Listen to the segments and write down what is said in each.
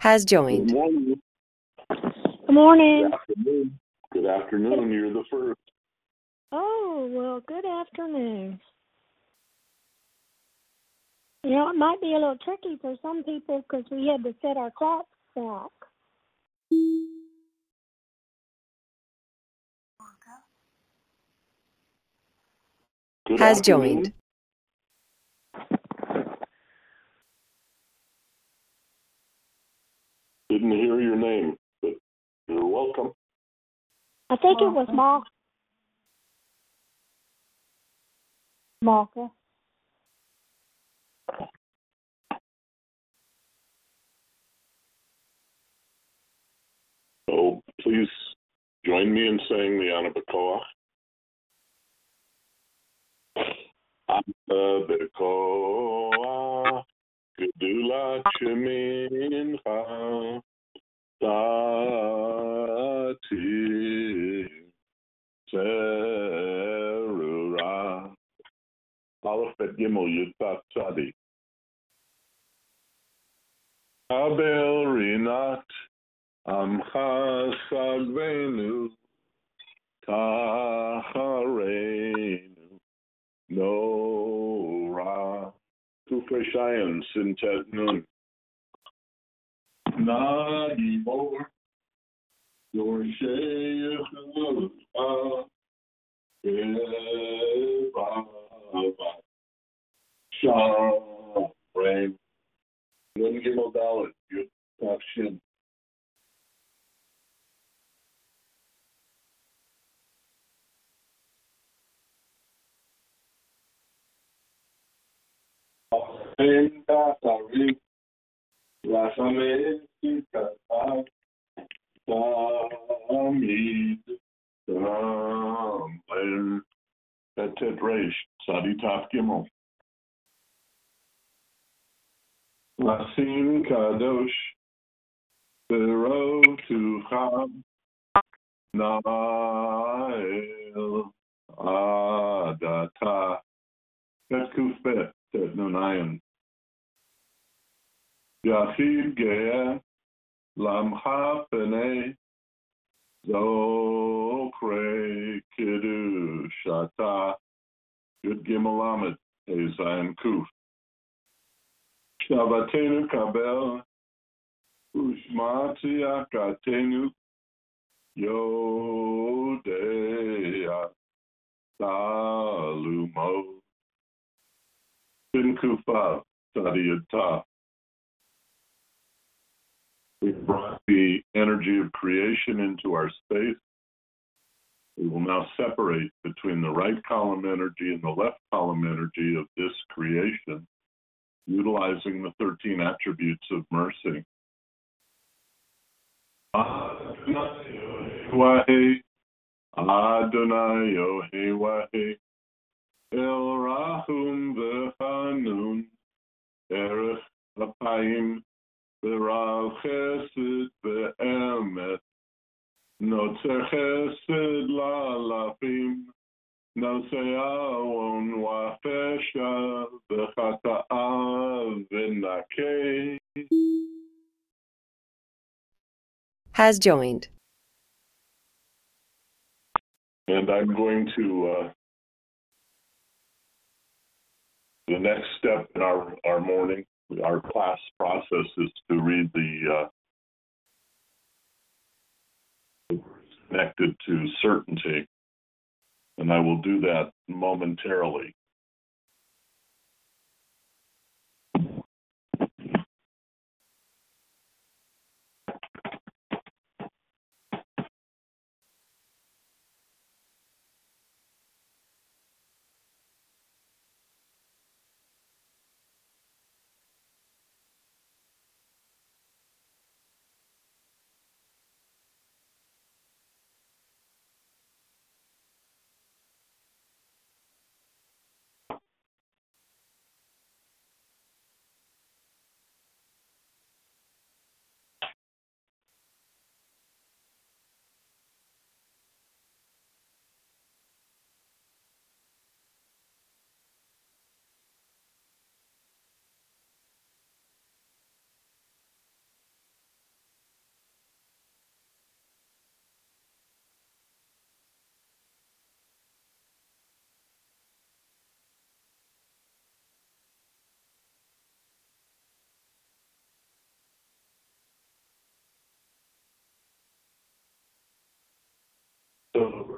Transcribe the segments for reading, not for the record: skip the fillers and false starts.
Has Good joined. morning. Good morning. Good afternoon. Good afternoon. You're the first. Oh, well, good afternoon. You know, it might be a little tricky for some people because we had to set our clocks back. Good Has afternoon. joined. Didn't hear your name, but you're welcome. I think it was Malka. So please join me in saying the Anabakoach. Anabakoach, Gedulat Shemincha, Tati Terura. Aleph Bet Gimel Yud Tat Tzadi. Abel Rinat Amcha Sagvenu Tachareinu Nora Kufreshayan Sintet Nun Nagibor Yorshei Eva Sharem Nun Gimel Dalet Yud Tav Shin. Tamid Tet Reish Tzadi Tav Gimel Lasin Kadosh Bero Tucham Nael Adata Tet Kufbet Tet Nunayan Yachid Ge'eh Lamcha Penei Zokre Kiddushata Yud Gimel Lamed Hey Zayin Kuf Shavatenu Kabel Ushmati Akatenu Yodea Salumo Bin Kufa Sadiyata. We brought the energy of creation into our space. We will now separate between the right column energy and the left column energy of this creation, utilizing the 13 attributes of mercy. Adonai Yohei Adonai Yohei Wahe El Rahum V'Hanun Erech Apayim V'Rav Chesed V'Emet Notzer Chesed La'alafim Nosei Awon Wa'Fesha V'Chata'a V'Nakei. Has joined. And I'm going to, the next step in our morning, our class process is to read the connected to certainty. And I will do that momentarily.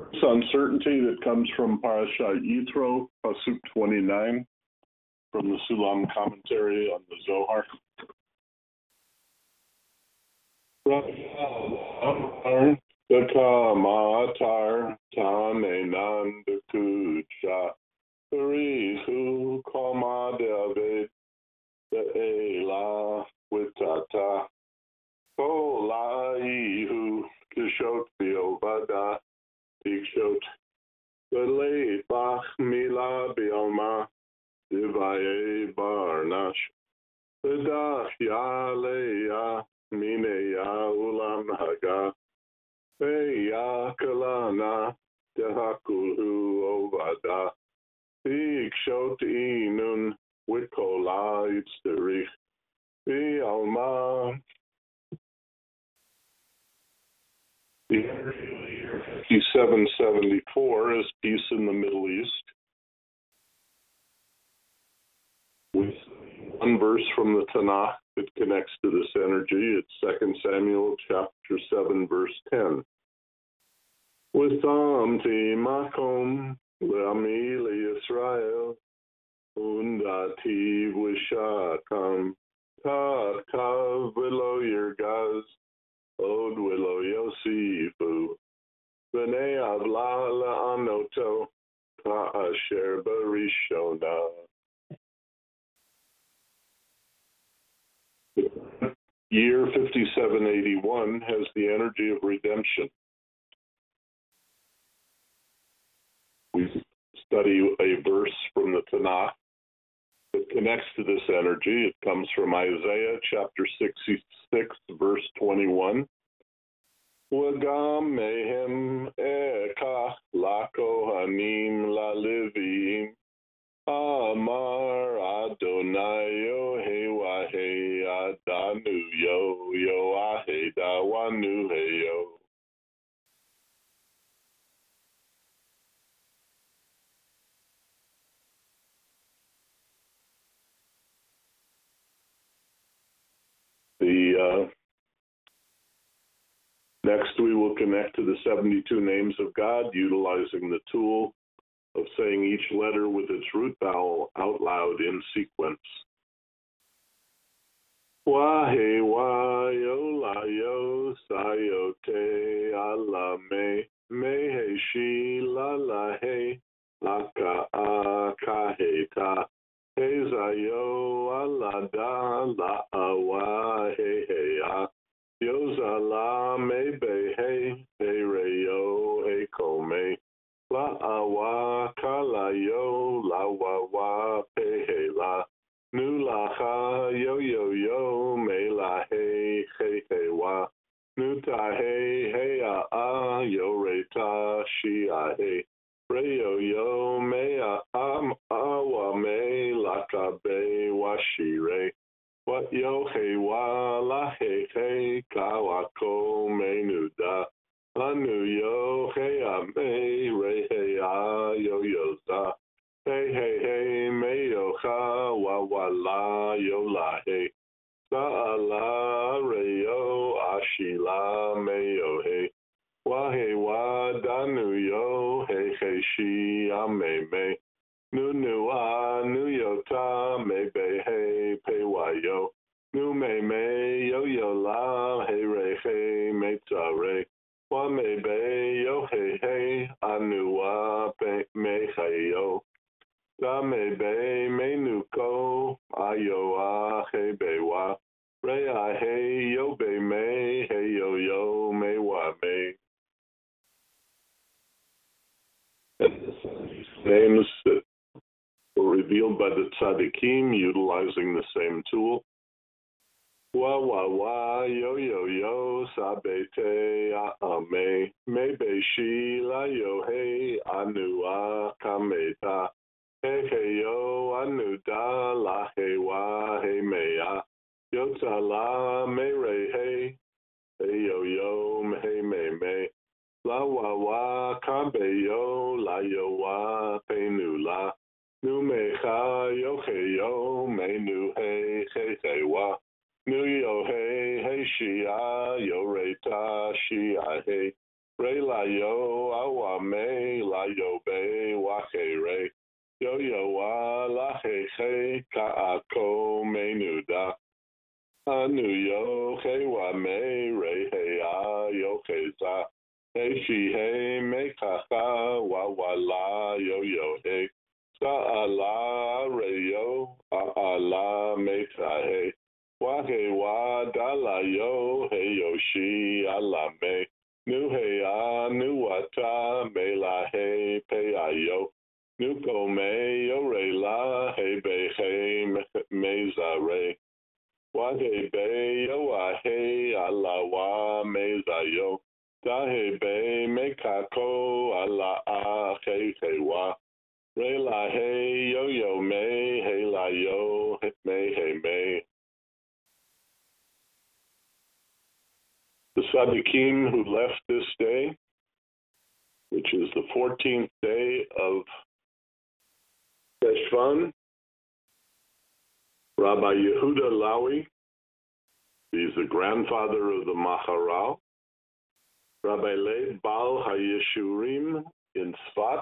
This uncertainty that comes from Parashat Yitro, Pasuk 29, from the Sulam commentary on the Zohar. Matar Tanenan Kucha Rihu Koma David Ela Witata Kola Ihu Kishot Biobada Tikshot Belay Bach Mila Bioma Divaye Barnash Bedach Yaleya Mineya Ulam Haga Beya Kalana Dehakulu Ovada Tikshot Inun Wikola Itzterich Bialma. The energy of the year 5774 is peace in the Middle East. With one verse from the Tanakh that connects to this energy, it's 2 Samuel chapter 7, verse 10. Withamti makom le'ami Yisrael undati v'shakam tad kav v'lo yirgaz od v'lo yosifu v'nei avla la'anoto ka'asher barishona. Year 5781 has the energy of redemption. We study a verse from the Tanakh that connects to this energy. It comes from Isaiah chapter 66, verse 21. Wagam mehem ekach lakohanim lalivim Amar Adonai Yohewahe Adanu Yo Yoahe Dawanu Heyo. Next we will connect to the 72 names of God, utilizing the tool of saying each letter with its root vowel out loud in sequence. Wahe wa yo la yo sayote ala me he shi la la he aka aka he ta he zayo ala da la awa he he a yo za la me be he re yo he ko me La awa kala yo la wa wa pe he la nu la ha yo yo yo me la he wa nu ta he a yo re ta shi a he re yo me a wa me la ka be wa shi re what yo he wa la he ka wa ko me nu da Anu yo hey me re hey yo yo za hey me yo ha wa la yo la hey sa la re yo ashila me yo hey wa danu yo hey shi me nu nu yo ta me be hey pe wa yo nu me yo la hey re me ta re Wa me be yo hey anu wa pe me yo da me be me nu ko ayo a hey be wa re a hey yo be me hey yo me wa me. Names that were revealed by the tzaddikim utilizing the same tool. Wa yo sabete me be shi la yo hey anu kameta hey yo anu da la hey wa hey me yo la me re hey yo hey me la wa kambe yo la yo wa pe nu la nu me yo me nu hey wa Nu yo hey shi yo re ta shi hey re la yo awa me he she he me kaka wa wa la yo yo he sa ala re yo ala me ta he wa he wa da la yo he yo she ala me nu he a nu wa ta me la he pe a yo nu ko me yo re la he be he me za re wa he be yo a he ala wa me za yo da he be me kako ala a he wa re la he yo yo me he la yo me he me. The Sadiqim who left this day, which is the 14th day of Teshvan, Rabbi Yehuda Lawi, he's the grandfather of the Maharal, Rabbi Leib Baal HaYeshurim in Sfat,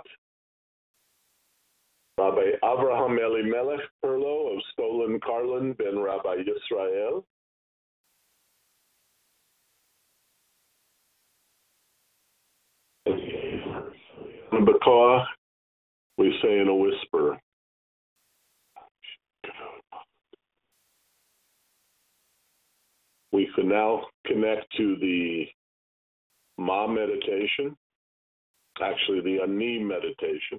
Rabbi Avraham Elimelech Perlo of Stolen Karlan ben Rabbi Yisrael, Bakoa, we say in a whisper. We can now connect to the Ma meditation, actually the Ani meditation.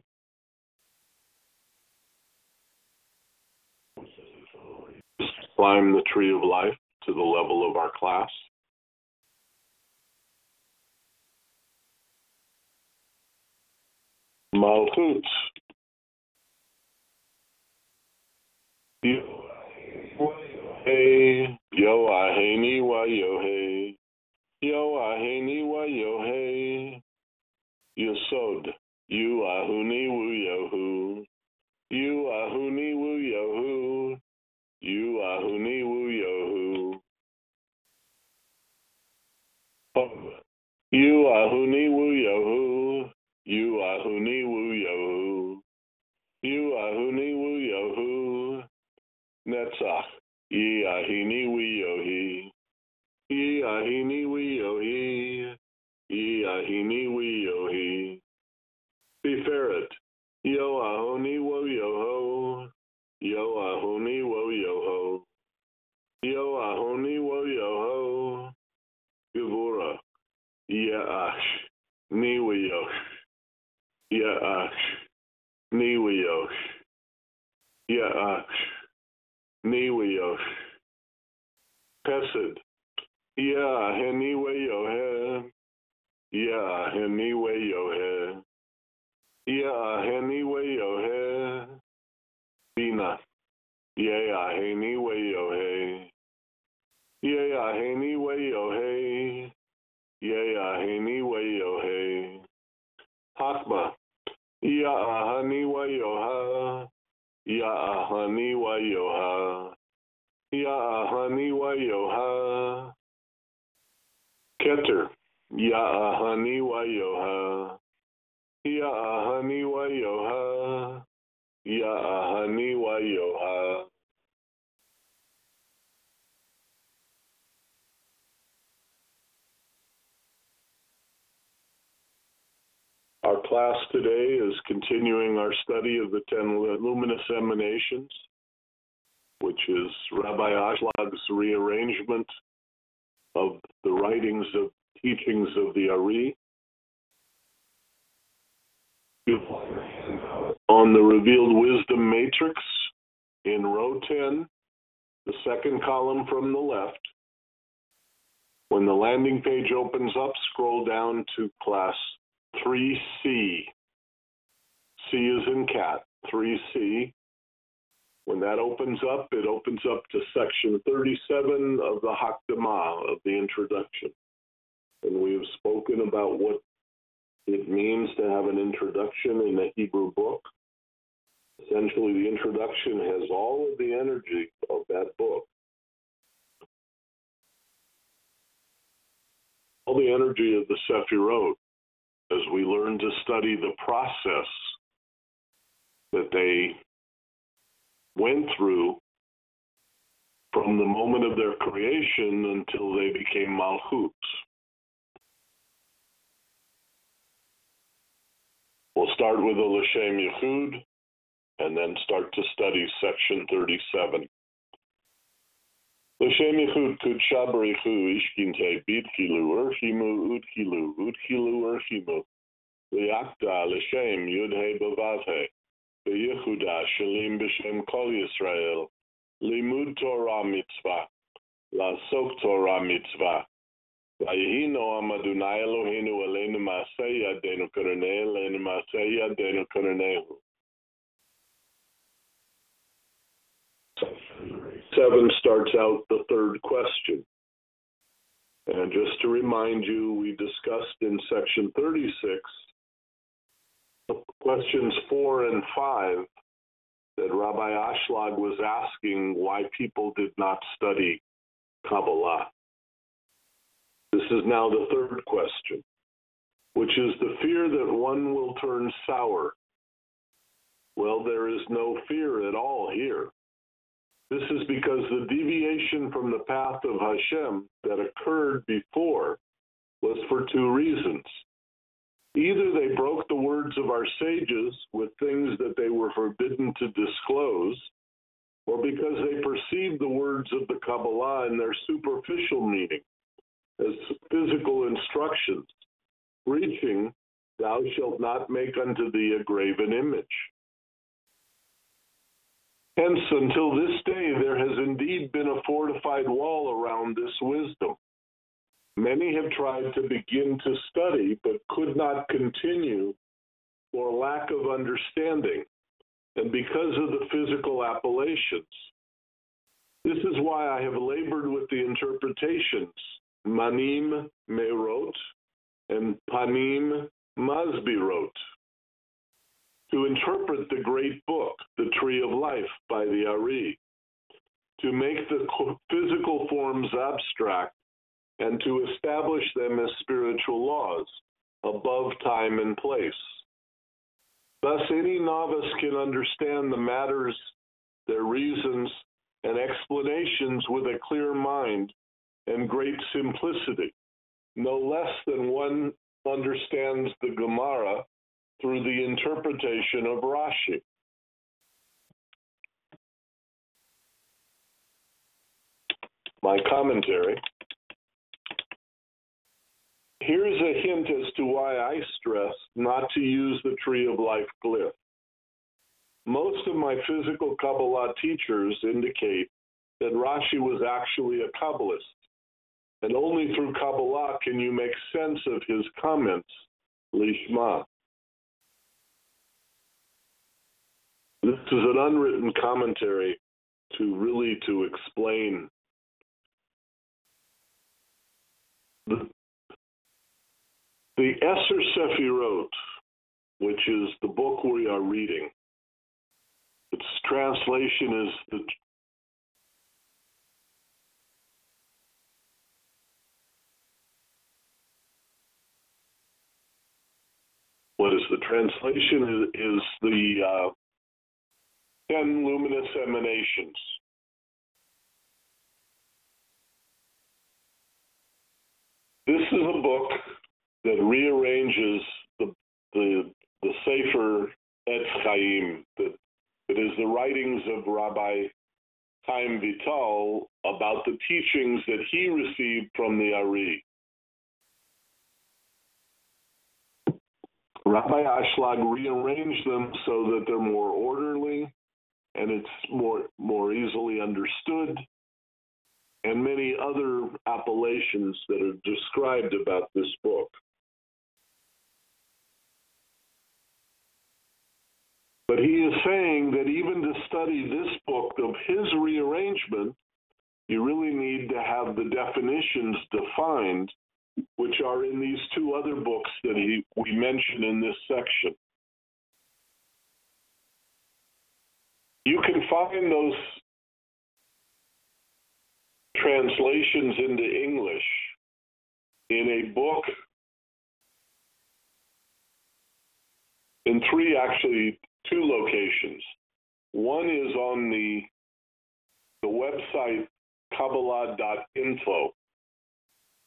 Climb the tree of life to the level of our class. Malchut. Hey, yo aheni wa yo hey. Yo aheni wa yo hey. Yesod. You ahuni wu yohu. You ahuni wu yohu. You ahuni wu yohu. You ahuni wu yohu. You ahuni wu yohu. You ahuni wu yohu. Netzach. Ye ahini wi yohi. Ye ahini wi yohi. Ye ahini wi yohi. Tiferet. Yo ahoni wo yoho. Yo ahoni wo yoho. Yo ahoni wo yoho. Gevura. Ya'ash. Ni wi yosh. Ya'ash. Ni wi yosh. Ya'ash. Ni wi yosh. Chesed. Ya heni we yohe. Ya heni we yohe. Ya heni we yohe. Bina. Ya heni we yohe. Ya heni we yohe. Ya heni we yohe. Hakma. Ya ahani we yoha. Ya ahani we yoha. Ya ahani we yoha. Keter. Ya ahani wa yoha. Ya ahani wa yoha. Ya ahani wa yoha. Our class today is continuing our study of the 10 luminous emanations, which is Rabbi Ashлаг's rearrangement of the writings of teachings of the Ari on the revealed wisdom matrix in row 10, the second column from the left. When the landing page opens up, scroll down to class 3C. C is in cat, 3C. When that opens up, it opens up to section 37 of the Hakdama, of the introduction. And we have spoken about what it means to have an introduction in a Hebrew book. Essentially, the introduction has all of the energy of that book. All the energy of the Sefirot, as we learn to study the process that they went through from the moment of their creation until they became Malchut. start with a L'Shem Yichud and then start to study section 37. L'Shem Yichud Kudsha B'Richu Ishkinte B'Tchilu Urchimu Urchilu Liakda L'Shem Yudhe B'Vavhe B'Yehuda Shalim B'Shem Kol Yisrael Limud Torah Mitzvah Lasok Torah Mitzvah Vayehi Noam Adonai Eloheinu Aleinu Maaseh Yadeinu Karaneh Aleinu Maaseh Yadeinu Karanehu. 7 starts out the third question. And just to remind you, we discussed in section 36, questions 4 and 5, that Rabbi Ashlag was asking why people did not study Kabbalah. This is now the third question, which is the fear that one will turn sour. Well, there is no fear at all here. This is because the deviation from the path of Hashem that occurred before was for 2 reasons. Either they broke the words of our sages with things that they were forbidden to disclose, or because they perceived the words of the Kabbalah in their superficial meaning as physical instructions, reaching, "Thou shalt not make unto thee a graven image." Hence, until this day, there has indeed been a fortified wall around this wisdom. Many have tried to begin to study, but could not continue for lack of understanding, and because of the physical appellations. This is why I have labored with the interpretations, Manim Meirot and Panim Masbirot, to interpret the great book, The Tree of Life by the Ari, to make the physical forms abstract and to establish them as spiritual laws, above time and place. Thus, any novice can understand the matters, their reasons, and explanations with a clear mind and great simplicity, no less than one understands the Gemara through the interpretation of Rashi. My commentary. Here's a hint as to why I stress not to use the Tree of Life glyph. Most of my physical Kabbalah teachers indicate that Rashi was actually a Kabbalist, and only through Kabbalah can you make sense of his comments, Lishma. This is an unwritten commentary to explain the Esser Sefirot, which is the book we are reading. Its translation is the translation is the 10 luminous emanations. This is a book that rearranges the Sefer Etz Chaim, that is the writings of Rabbi Chaim Vital about the teachings that he received from the Ari. Rabbi Ashlag rearranged them so that they're more orderly and it's more easily understood, and many other appellations that are described about this book. But he is saying that even to study this book of his rearrangement, you really need to have the definitions defined, which are in these 2 other books that we mention in this section. You can find those translations into English in a book, in 2 locations. One is on the website Kabbalah.info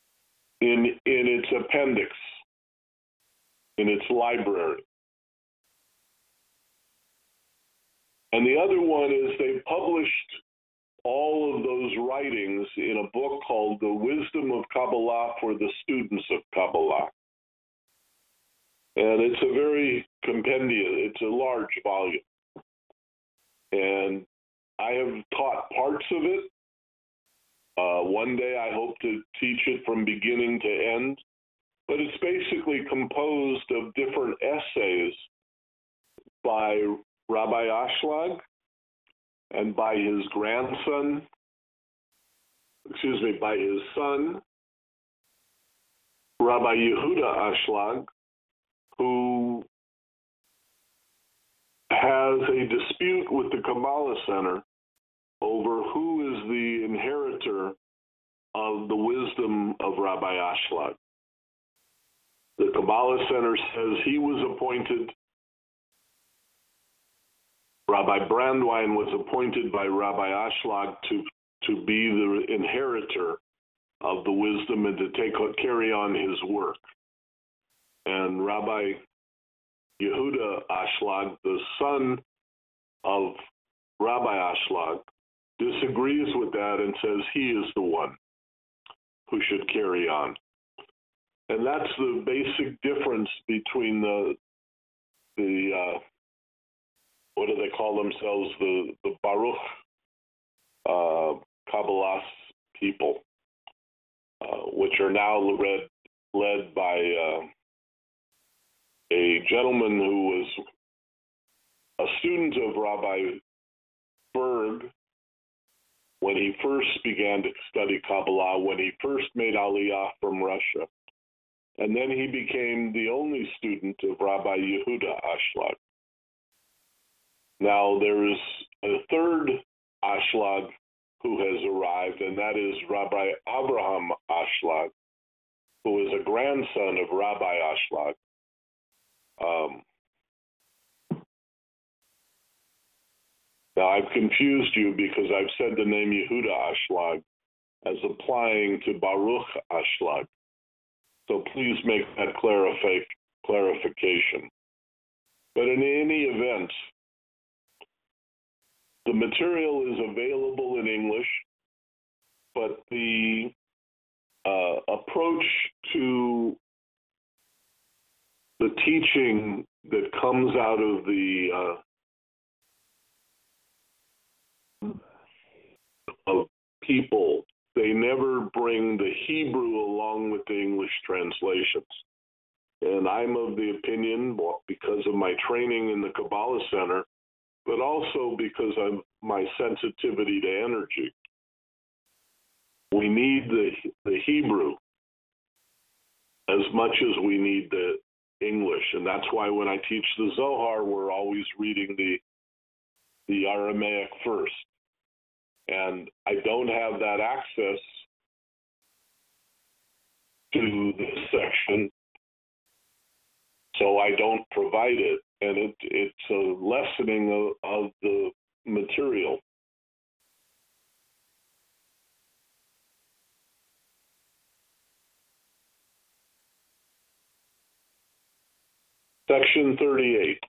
in its appendix, in its library. And the other one is they published all of those writings in a book called The Wisdom of Kabbalah for the Students of Kabbalah. And it's a very it's a large volume. And I have taught parts of it. One day I hope to teach it from beginning to end. But it's basically composed of different essays by Rabbi Ashlag and by his son, Rabbi Yehuda Ashlag, who has a dispute with the Kabbalah Center over who is the inheritor of the wisdom of Rabbi Ashlag. The Kabbalah Center says he was appointed, Rabbi Brandwein was appointed by Rabbi Ashlag to be the inheritor of the wisdom and to carry on his work. And Rabbi Yehuda Ashlag, the son of Rabbi Ashlag, disagrees with that and says he is the one who should carry on. And that's the basic difference between the what do they call themselves, the Baruch Kabbalah people, which are now led by a gentleman who was a student of Rabbi Berg when he first began to study Kabbalah, when he first made Aliyah from Russia. And then he became the only student of Rabbi Yehuda Ashlag. Now there is a third Ashlag who has arrived, and that is Rabbi Abraham Ashlag, who is a grandson of Rabbi Ashlag. Now I've confused you because I've said the name Yehuda Ashlag as applying to Baruch Ashlag. So please make that clarification. But in any event, the material is available in English, but the approach to the teaching that comes out of of people, they never bring the Hebrew along with the English translations. And I'm of the opinion, because of my training in the Kabbalah Center, but also because of my sensitivity to energy, we need the Hebrew as much as we need the English. And that's why when I teach the Zohar, we're always reading the Aramaic first. And I don't have that access to this section, so I don't provide it. And it's a lessening of the material. Section 38.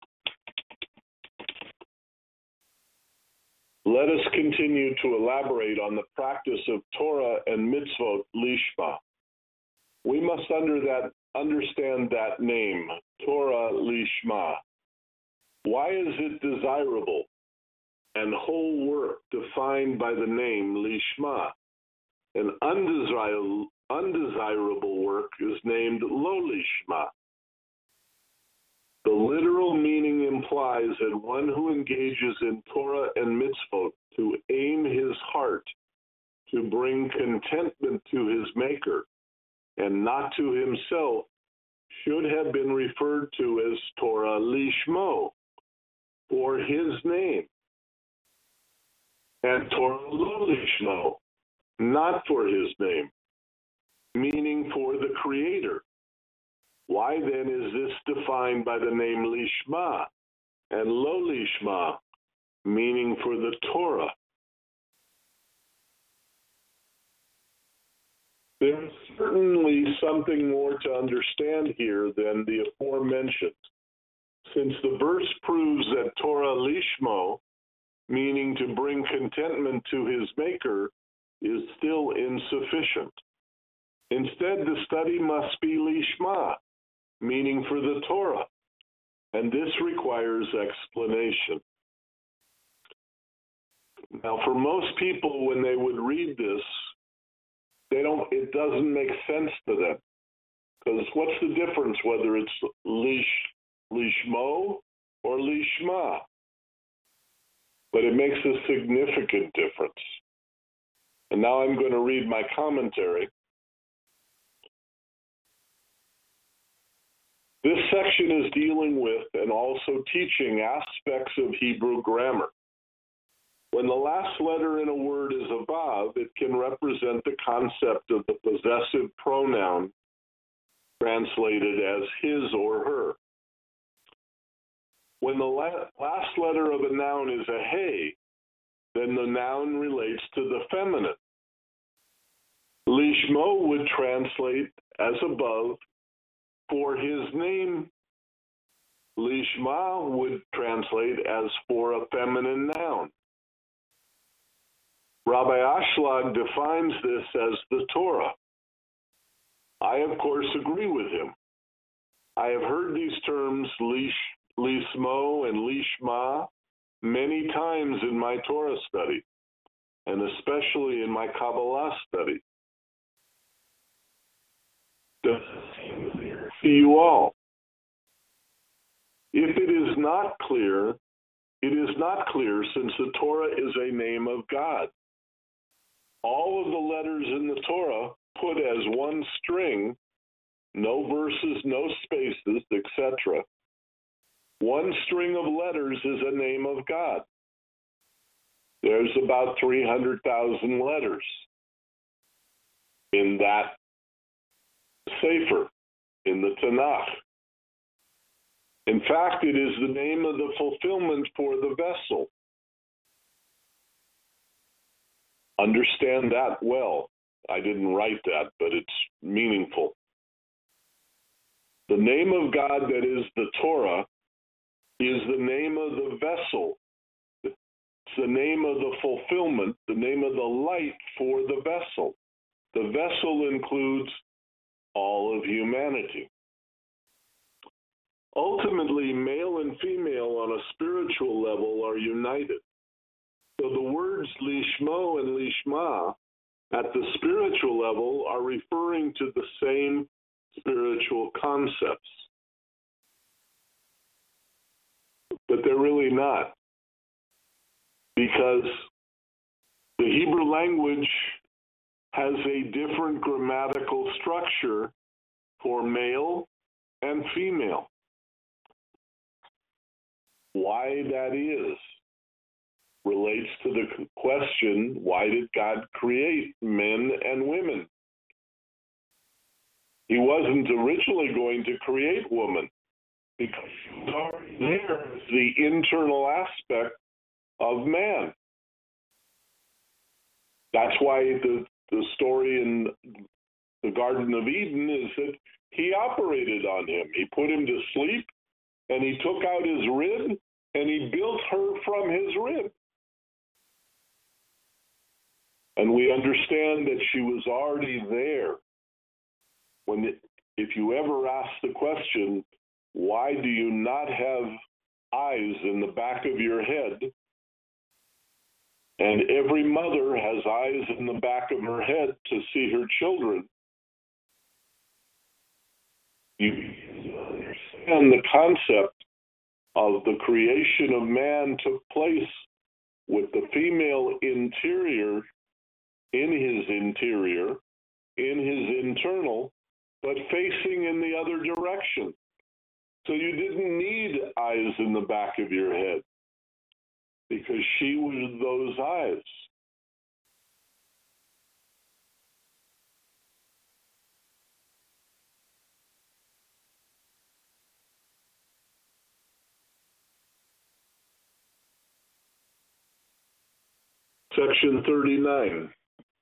Let us continue to elaborate on the practice of Torah and mitzvot lishma. We must understand that name, Torah lishma. Why is it desirable and whole work defined by the name lishma? An undesirable work is named lo lishma. The literal meaning implies that one who engages in Torah and mitzvot to aim his heart to bring contentment to his maker and not to himself should have been referred to as Torah lishmo, for his name, and Torah lo lishmo, not for his name, meaning for the Creator. Why then is this defined by the name lishma and lo lishma, meaning for the Torah? There's certainly something more to understand here than the aforementioned, since the verse proves that Torah lishmo meaning to bring contentment to his maker, is still insufficient. Instead, the study must be lishma, meaning for the Torah, and this requires explanation. Now, for most people, when they would read this, it doesn't make sense to them. Because what's the difference whether it's lishmo or lishma? But it makes a significant difference. And now I'm going to read my commentary. This section is dealing with and also teaching aspects of Hebrew grammar. When the last letter in a word is a vav, it can represent the concept of the possessive pronoun translated as his or her. When the last letter of a noun is a hey, then the noun relates to the feminine. Lishmo would translate as above, for his name. Lishma would translate as for a feminine noun. Rabbi Ashlag defines this as the Torah. I, of course, agree with him. I have heard these terms, Lishmo and Lishma, many times in my Torah study, and especially in my Kabbalah study. Does it seem clear to you all? If it is not clear, it is not clear since the Torah is a name of God. All of the letters in the Torah put as one string, no verses, no spaces, etc. One string of letters is a name of God. There's about 300,000 letters in that Sefer, in the Tanakh. In fact, it is the name of the fulfillment for the vessel. Understand that well. I didn't write that, but it's meaningful. The name of God that is the Torah is the name of the vessel. It's the name of the fulfillment, the name of the light for the vessel. The vessel includes all of humanity. Ultimately, male and female on a spiritual level are united. So the words lishmo and lishma at the spiritual level are referring to the same spiritual concepts. But they're really not. Because the Hebrew language has a different grammatical structure for male and female. Why that is relates to the question, why did God create men and women? He wasn't originally going to create woman because she was already there as the internal aspect of man. That's why the story in the Garden of Eden is that he operated on him. He put him to sleep, and he took out his rib, and he built her from his rib. And we understand that she was already there. If you ever ask the question, why do you not have eyes in the back of your head? And every mother has eyes in the back of her head to see her children. You understand the concept of the creation of man took place with the female interior in his interior, in his internal, but facing in the other direction. So you didn't need eyes in the back of your head because she was those eyes. Section 39.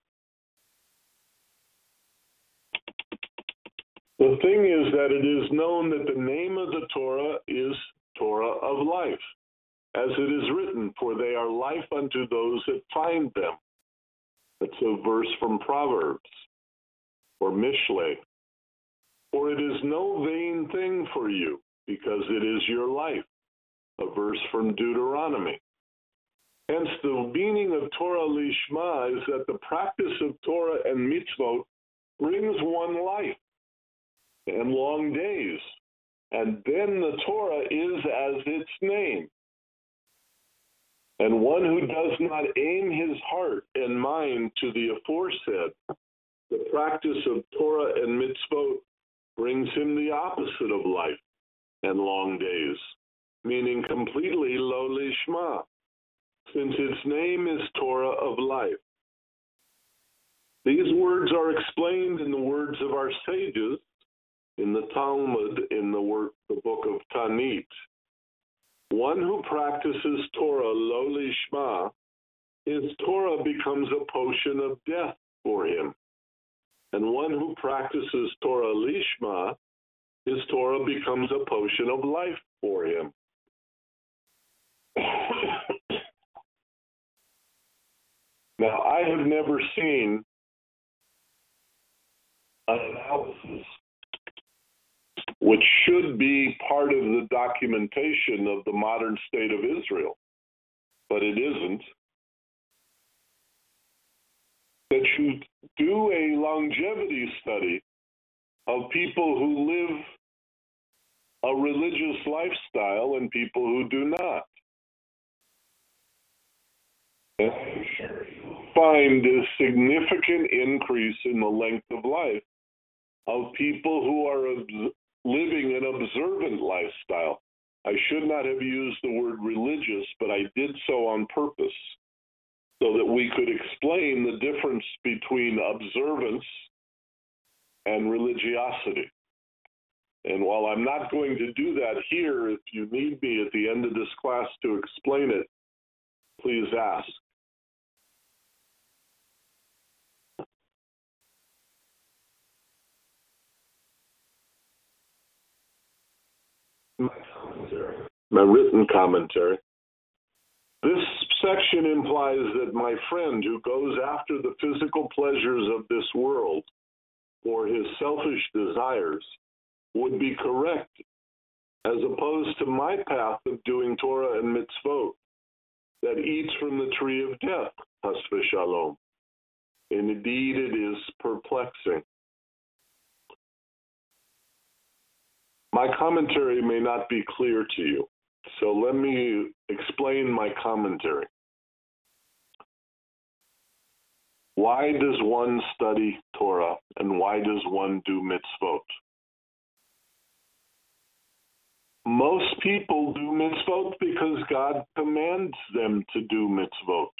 The thing is that it is known that the name of the Torah is Torah of life. as it is written, for they are life unto those that find them. That's a verse from Proverbs or Mishle. For it is no vain thing for you, because it is your life. A verse from Deuteronomy. Hence, the meaning of Torah Lishma is that the practice of Torah and mitzvot brings one life and long days. And then the Torah is as its name. And one who does not aim his heart and mind to the aforesaid, the practice of Torah and mitzvot brings him the opposite of life and long days, meaning completely lo lishma, since its name is Torah of life. These words are explained in the words of our sages in the Talmud, in the book of Tanit. One who practices Torah lo lishma, his Torah becomes a potion of death for him. And one who practices Torah lishma, his Torah becomes a potion of life for him. Now, I have never seen an analysis which should be part of the documentation of the modern state of Israel, but it isn't, that you do a longevity study of people who live a religious lifestyle and people who do not. And I'm sure you'll find a significant increase in the length of life of people who are living an observant lifestyle. I should not have used the word religious, but I did so on purpose so that we could explain the difference between observance and religiosity. And while I'm not going to do that here, if you need me at the end of this class to explain it, please ask. My written commentary. This section implies that my friend who goes after the physical pleasures of this world for his selfish desires would be correct, as opposed to my path of doing Torah and mitzvot that eats from the tree of death, has v'shalom. Indeed, it is perplexing. My commentary may not be clear to you, so let me explain my commentary. Why does one study Torah and why does one do mitzvot? Most people do mitzvot because God commands them to do mitzvot.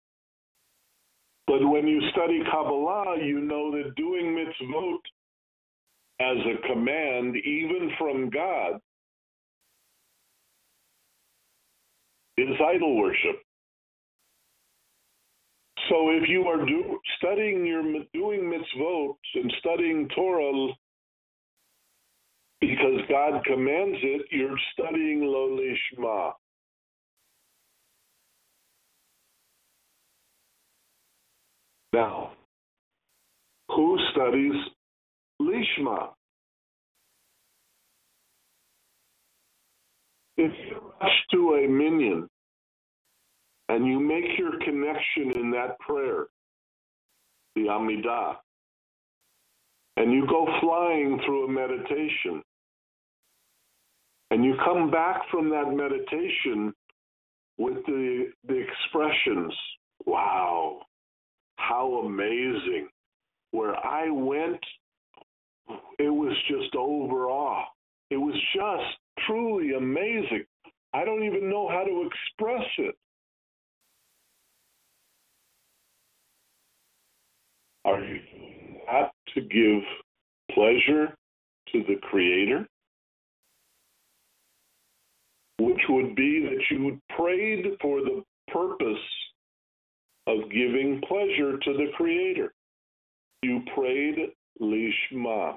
But when you study Kabbalah, you know that doing mitzvot as a command, even from God, is idol worship. So if you are doing mitzvot and studying Torah because God commands it, you're studying lo lishma. Now, who studies lishma? If you rush to a minyan and you make your connection in that prayer, the Amidah, and you go flying through a meditation, and you come back from that meditation with the expressions, wow, how amazing. Where I went, it was just overawe. It was just truly amazing. I don't even know how to express it. Are you doing that to give pleasure to the Creator? Which would be that you prayed for the purpose of giving pleasure to the Creator. You prayed lishma.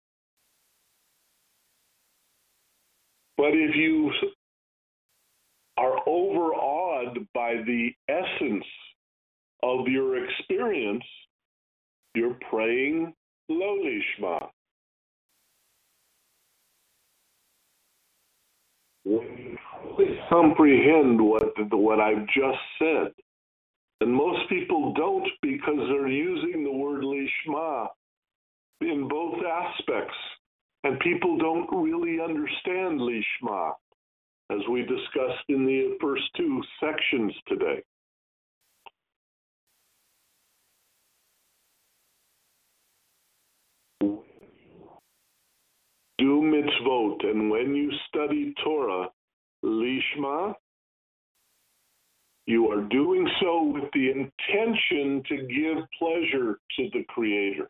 But if you are overawed by the essence of your experience, you're praying Lo Lishma. When you fully comprehend what I've just said, and most people don't because they're using the word Lishma in both aspects, and people don't really understand Lishma, as we discussed in the first two sections today. Do mitzvot, and when you study Torah, Lishma, you are doing so with the intention to give pleasure to the Creator.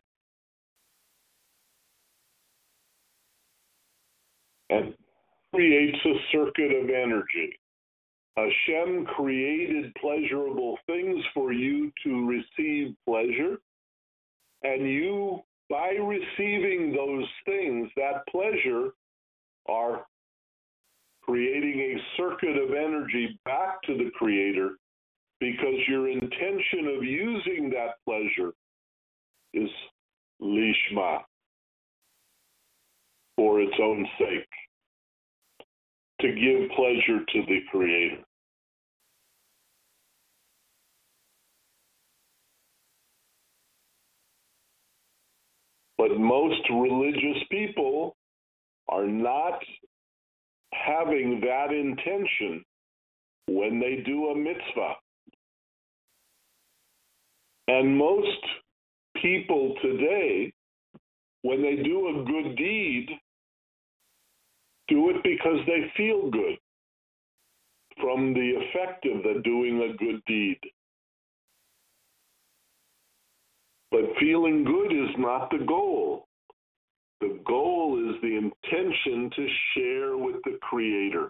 And creates a circuit of energy. Hashem created pleasurable things for you to receive pleasure, and you, by receiving those things, that pleasure, are creating a circuit of energy back to the Creator, because your intention of using that pleasure is Lishma, for its own sake, to give pleasure to the Creator. But most religious people are not having that intention when they do a mitzvah. And most people today, when they do a good deed, do it because they feel good from the effect of doing a good deed. But feeling good is not the goal. The goal is the intention to share with the Creator.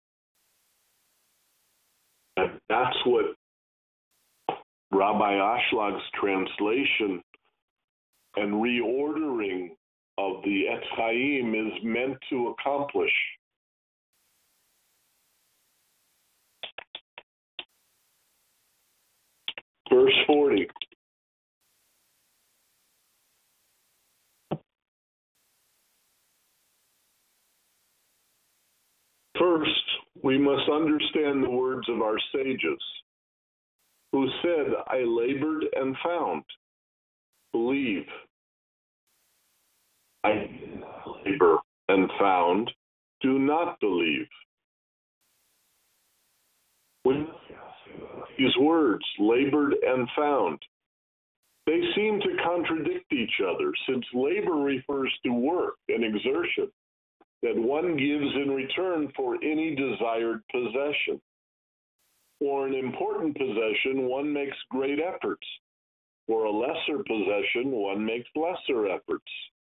And that's what Rabbi Ashlag's translation and reordering of the Etz Chaim is meant to accomplish. Verse 40. First, we must understand the words of our sages, who said, I labored and found. Believe. I did not labor and found. Do not believe. When these words, labored and found, they seem to contradict each other, since labor refers to work and exertion that one gives in return for any desired possession. For an important possession, one makes great efforts. For a lesser possession, one makes lesser efforts.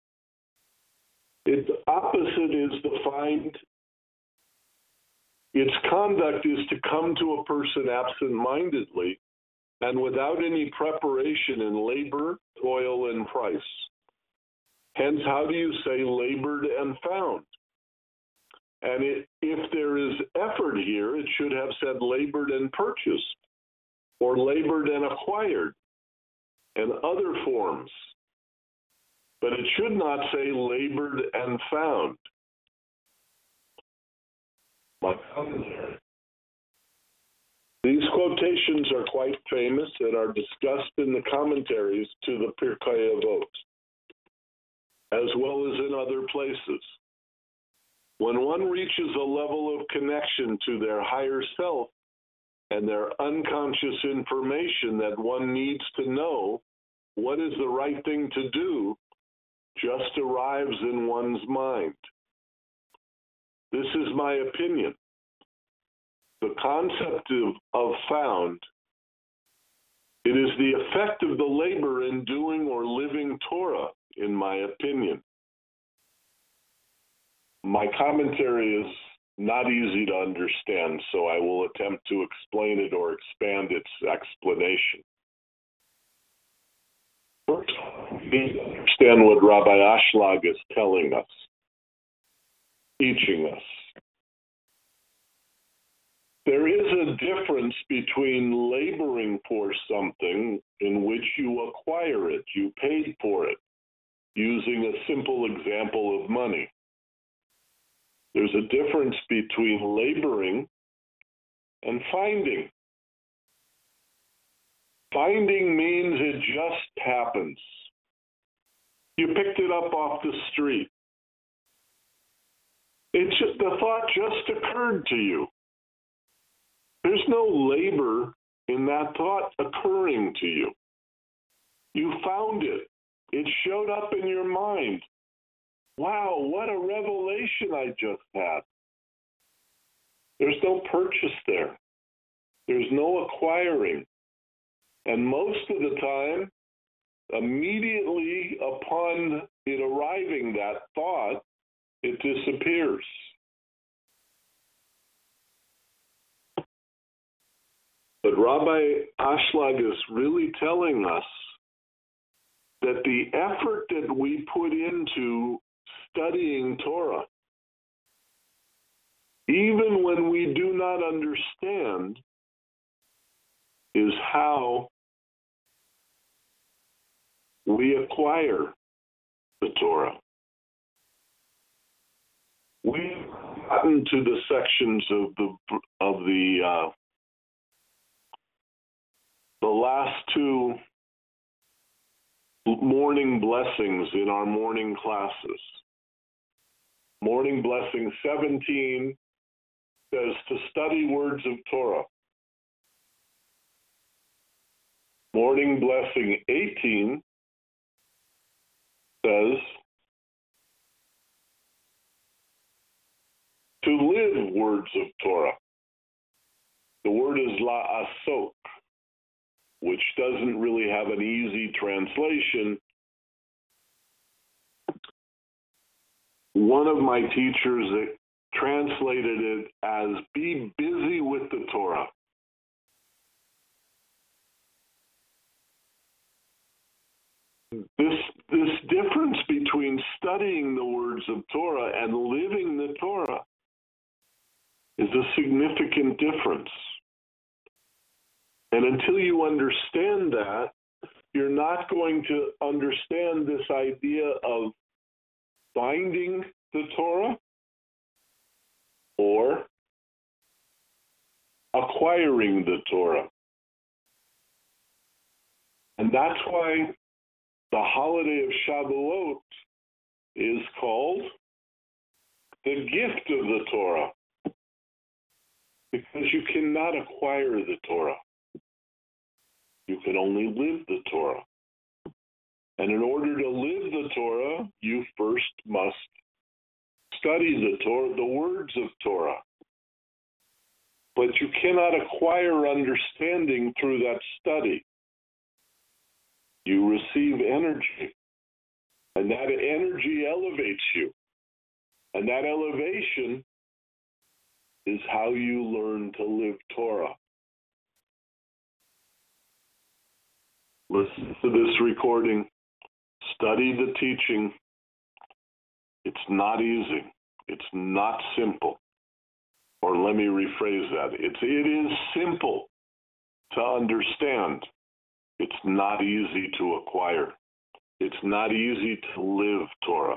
Its opposite is defined. Its conduct is to come to a person absent-mindedly and without any preparation in labor, toil, and price. Hence, how do you say labored and found? And if there is effort here, it should have said labored and purchased, or labored and acquired, and other forms. But it should not say labored and found. These quotations are quite famous and are discussed in the commentaries to the Pirkei Avot, as well as in other places. When one reaches a level of connection to their higher self and their unconscious information that one needs to know what is the right thing to do, just arrives in one's mind. This is my opinion. The concept of found, it is the effect of the labor in doing or living Torah, in my opinion. My commentary is not easy to understand, so I will attempt to explain it or expand its explanation. First, we need to understand what Rabbi Ashlag is telling us, teaching us. There is a difference between laboring for something in which you acquire it, you paid for it, using a simple example of money. There's a difference between laboring and finding. Finding means it just happens. You picked it up off the street. The thought just occurred to you. There's no labor in that thought occurring to you. You found it. It showed up in your mind. Wow, what a revelation I just had. There's no purchase there. There's no acquiring. And most of the time, immediately upon it arriving, that thought, it disappears. But Rabbi Ashlag is really telling us that the effort that we put into studying Torah, even when we do not understand, is how we acquire the Torah. We've gotten to the sections of the last two morning blessings in our morning classes. Morning blessing 17 says to study words of Torah. Morning blessing 18 says to live words of Torah. The word is la'asok, which doesn't really have an easy translation. One of my teachers translated it as be busy with the Torah. This difference between studying the words of Torah and living the Torah is a significant difference. And until you understand that, you're not going to understand this idea of finding the Torah or acquiring the Torah. And that's why the holiday of Shavuot is called the gift of the Torah, because you cannot acquire the Torah. You can only live the Torah. And in order to live the Torah, you first must study the Torah, the words of Torah. But you cannot acquire understanding through that study. You receive energy, and that energy elevates you. And that elevation is how you learn to live Torah. Listen to this recording. Study the teaching. It's not easy. It's not simple. Or let me rephrase that. It is simple to understand. It's not easy to acquire. It's not easy to live Torah.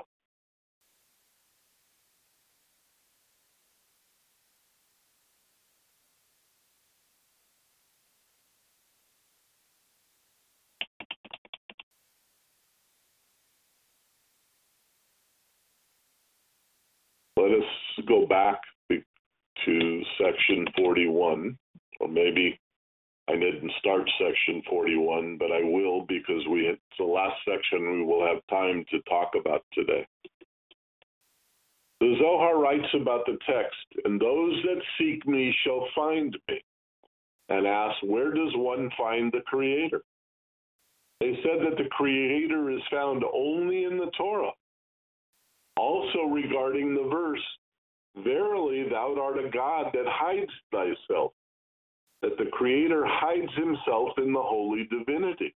Let us go back to section 41, or maybe I didn't start section 41, but I will, because it's the last section we will have time to talk about today. The Zohar writes about the text, and those that seek me shall find me, and ask, where does one find the Creator? They said that the Creator is found only in the Torah. Also regarding the verse, verily thou art a God that hides thyself, that the Creator hides himself in the holy divinity.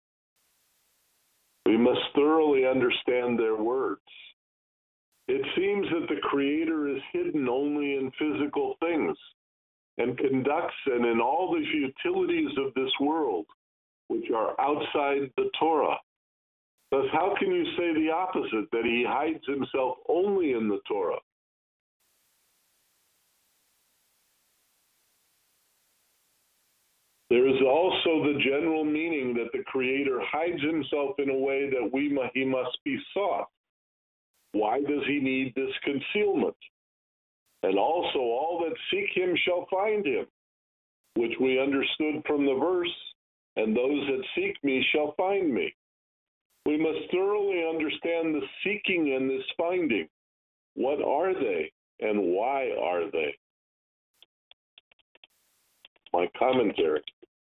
We must thoroughly understand their words. It seems that the Creator is hidden only in physical things, and conducts and in all the futilities of this world, which are outside the Torah. Thus, how can you say the opposite, that he hides himself only in the Torah? There is also the general meaning that the Creator hides himself in a way that he must be sought. Why does he need this concealment? And also, all that seek him shall find him, which we understood from the verse, and those that seek me shall find me. We must thoroughly understand the seeking and this finding. What are they, and why are they? My commentary.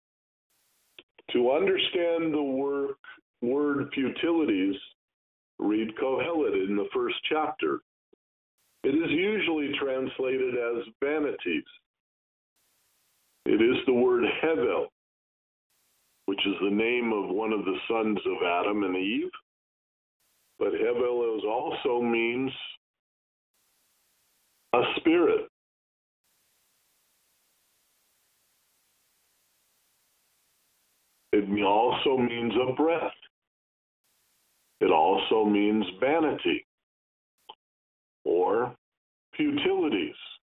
To understand the word futilities, read Kohelet in the first chapter. It is usually translated as vanities. It is the word Hevel, which is the name of one of the sons of Adam and Eve. But Hevel also means a spirit. It also means a breath. It also means vanity or futilities.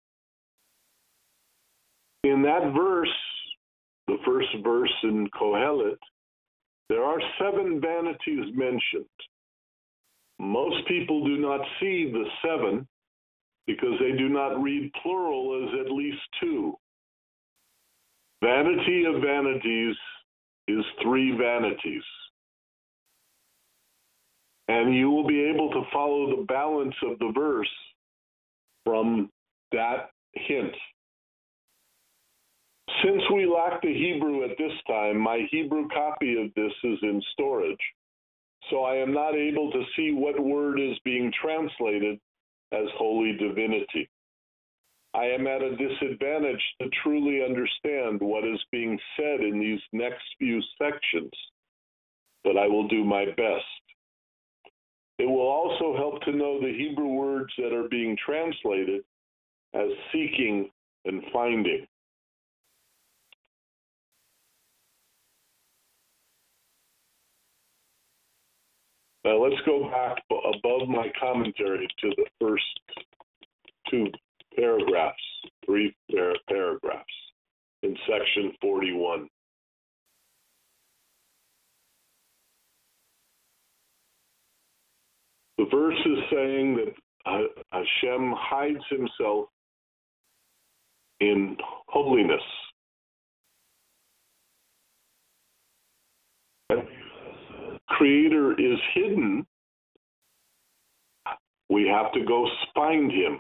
In that verse, the first verse in Kohelet, there are 7 vanities mentioned. Most people do not see the 7 because they do not read plural as at least 2. Vanity of vanities is 3 vanities. And you will be able to follow the balance of the verse from that hint. Since we lack the Hebrew at this time, my Hebrew copy of this is in storage, so I am not able to see what word is being translated as holy divinity. I am at a disadvantage to truly understand what is being said in these next few sections, but I will do my best. It will also help to know the Hebrew words that are being translated as seeking and finding. Now let's go back above my commentary to the first 2 paragraphs, 3 paragraphs in section 41. The verse is saying that Hashem hides himself in holiness. And Creator is hidden, we have to go find him.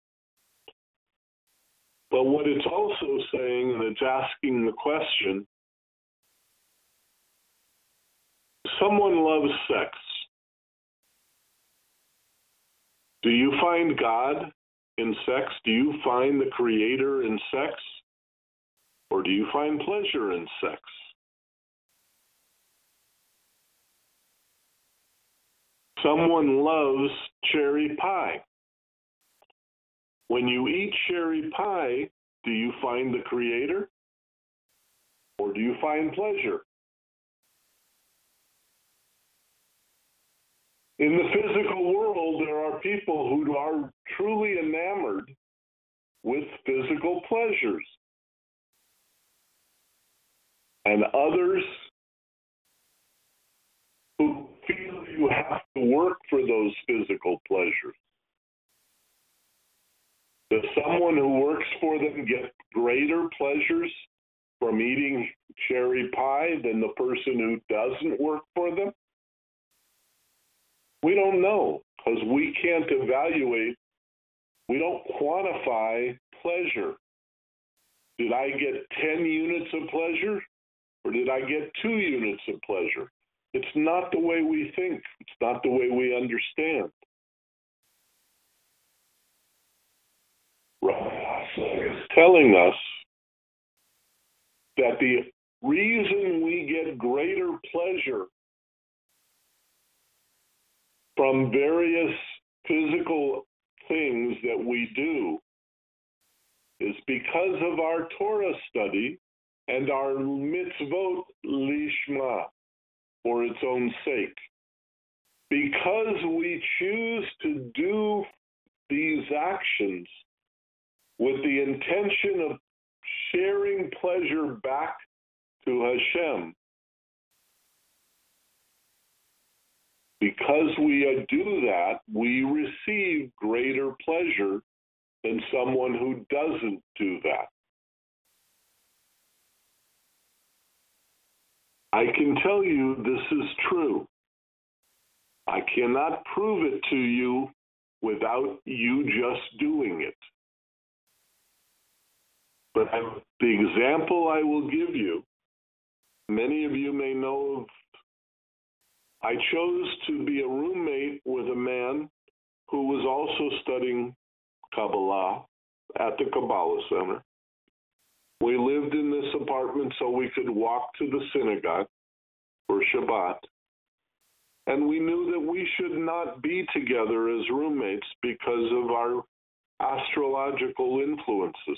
But what it's also saying, and it's asking the question, someone loves sex. Do you find God in sex? Do you find the Creator in sex? Or do you find pleasure in sex? Someone loves cherry pie. When you eat cherry pie, do you find the Creator? Or do you find pleasure? In the physical world, there are people who are truly enamored with physical pleasures, and others who feel you have to work for those physical pleasures. Does someone who works for them get greater pleasures from eating cherry pie than the person who doesn't work for them? We don't know, because we can't evaluate, we don't quantify pleasure. Did I get 10 units of pleasure, or did I get 2 units of pleasure? It's not the way we think. It's not the way we understand. Rashi is telling us that the reason we get greater pleasure from various physical things that we do is because of our Torah study and our mitzvot lishma, for its own sake. Because we choose to do these actions with the intention of sharing pleasure back to Hashem, because we do that, we receive greater pleasure than someone who doesn't do that. I can tell you this is true. I cannot prove it to you without you just doing it. But the example I will give you, many of you may know of, I chose to be a roommate with a man who was also studying Kabbalah at the Kabbalah Center. We lived in this apartment so we could walk to the synagogue for Shabbat. And we knew that we should not be together as roommates because of our astrological influences.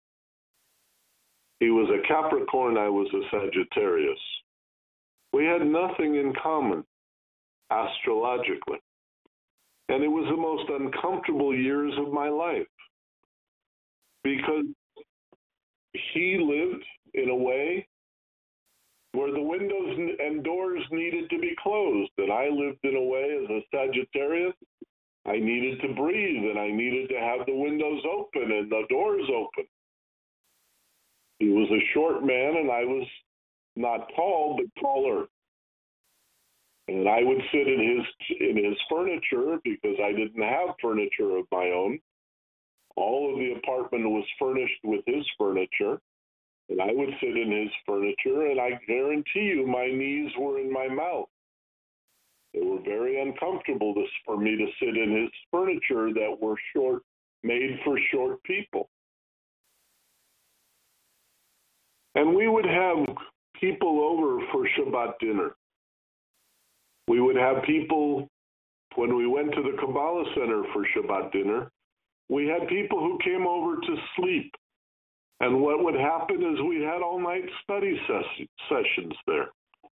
He was a Capricorn, I was a Sagittarius. We had nothing in common astrologically. And it was the most uncomfortable years of my life because he lived in a way where the windows and doors needed to be closed. And I lived in a way as a Sagittarius, I needed to breathe and I needed to have the windows open and the doors open. He was a short man and I was not tall, but taller. And I would sit in his furniture because I didn't have furniture of my own. All of the apartment was furnished with his furniture. And I would sit in his furniture, and I guarantee you my knees were in my mouth. They were very uncomfortable for me to sit in his furniture that were made for short people. And we would have people over for Shabbat dinner. We would have people, when we went to the Kabbalah Center for Shabbat dinner, we had people who came over to sleep. And what would happen is we had all-night study sessions there.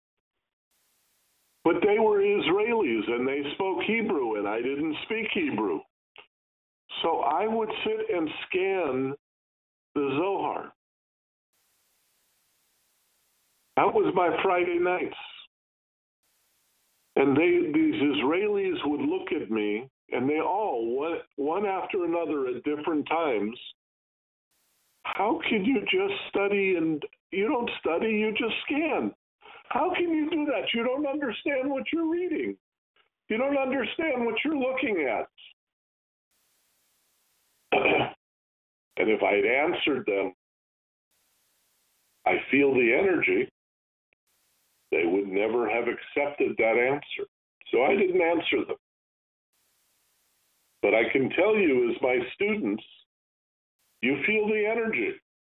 But they were Israelis, and they spoke Hebrew, and I didn't speak Hebrew. So I would sit and scan the Zohar. That was my Friday nights. And these Israelis would look at me, and they all, one after another at different times, how can you just study and you don't study, you just scan? How can you do that? You don't understand what you're reading. You don't understand what you're looking at. And if I'd answered them, I feel the energy, they would never have accepted that answer. So I didn't answer them. But I can tell you, as my students, you feel the energy.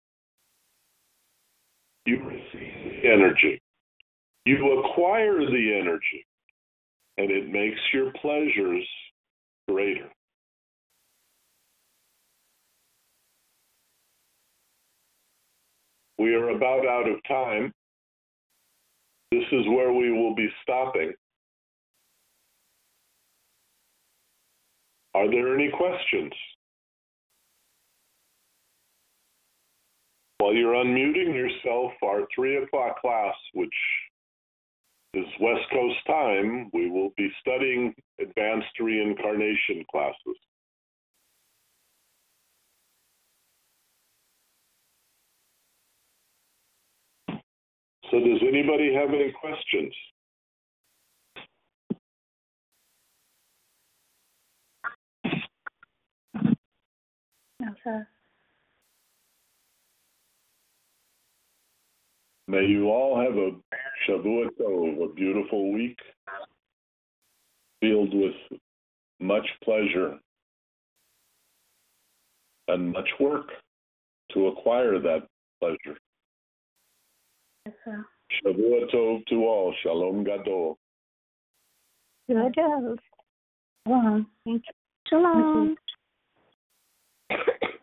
You receive the energy. You acquire the energy. And it makes your pleasures greater. We are about out of time. This is where we will be stopping. Are there any questions? While you're unmuting yourself, our 3 o'clock class, which is West Coast time, we will be studying advanced reincarnation classes. So does anybody have any questions? No, sir. May you all have a Shavua Tov, a beautiful week filled with much pleasure and much work to acquire that pleasure. Yes, sir. Shavua Tov to all. Shalom Gadol. Good job. Shalom. Thank you. Shalom.